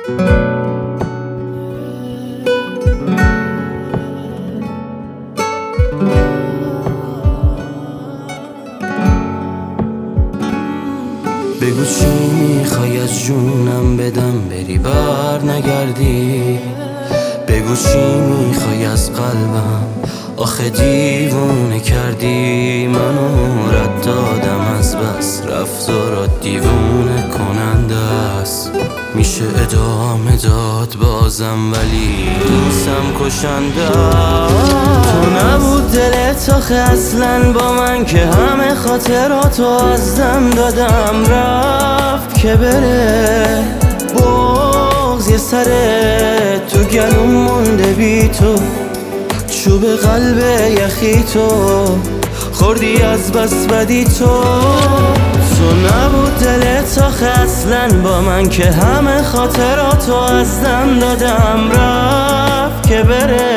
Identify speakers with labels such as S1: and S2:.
S1: بگو چی میخوای از جونم بدم بری بر نگردی. بگو چی میخوای از قلبم آخه دیوونه کردی. منو رد دادم از بس رفتارات دیوونه کننده است. میشه ادامه داد بازم ولی دوستم کشنده است. تو نبود دلت آخه اصلا با من که همه خاطراتو از دم دادم. رفت که بره بغض یه سره تو گلوم مونده بی تو. چوب قلب یخی تو خوردی از بس بدی تو. تو نبود دلت آخه اصلا با من که همه خاطراتو از دم دادم. رفت که بره